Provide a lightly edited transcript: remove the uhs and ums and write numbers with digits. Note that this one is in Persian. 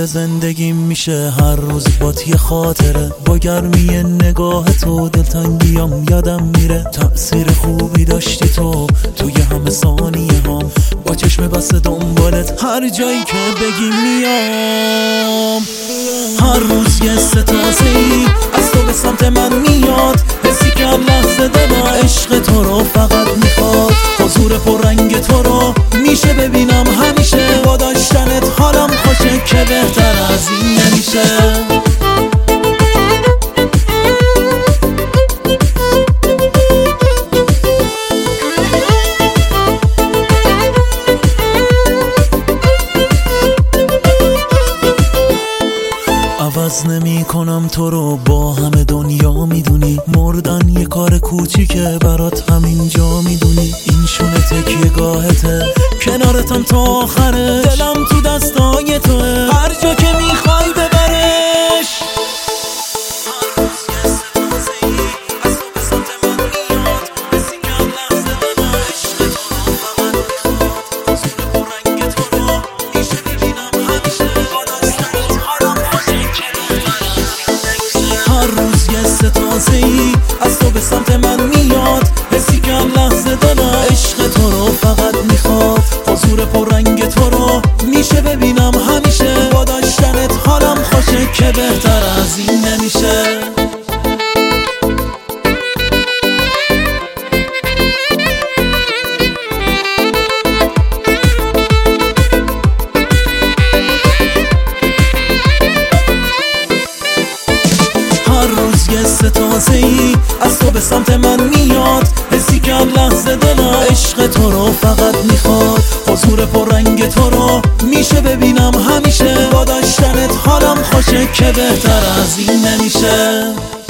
وارد زندگیم میشه هر روز بات یه خاطره، با گرمی نگاه تو دلتنگیام یادم میره. تأثیر خوبی داشتی تو توی همه ثانیه هم، با چشم بسته دنبالت هر جایی که بگی میام. هر روز یه ستازه‌ای از تو به سمت من میاد، حسی که لحظه دلم عشق تو رو فقط میخواد. حضور پررنگ تو رو میشه ببینم همیشه، با داشتنت حالم خوشه که بهتر از این نمیشه. عوض نمی کنم تو رو، با همه دنیا میدونی. مردن یه کار کوچیکه برات همینجا میدونی. این شونه تکیه گاهته، کنارتم تا آخرش. دلم تو دستای توه، هر جا که میخوای ببرش. هر روز یه ستازه‌ای از تو به سمت من میاد، حسی که لحظه دلم عشق تو رو فقط میخواد. حضور پررنگ تو رو میشه ببینم همیشه، با داشتنت حالم خوشه که بهتر از این نمیشه. هر روز یه ستازه‌ای از تو به سمت من میاد، حسی که لحظه دلم عشق تو رو فقط میخواد. حضور پررنگ تو رو میشه ببینم همیشه، با داشتنت حالم خوشه که بهتر از این نمیشه.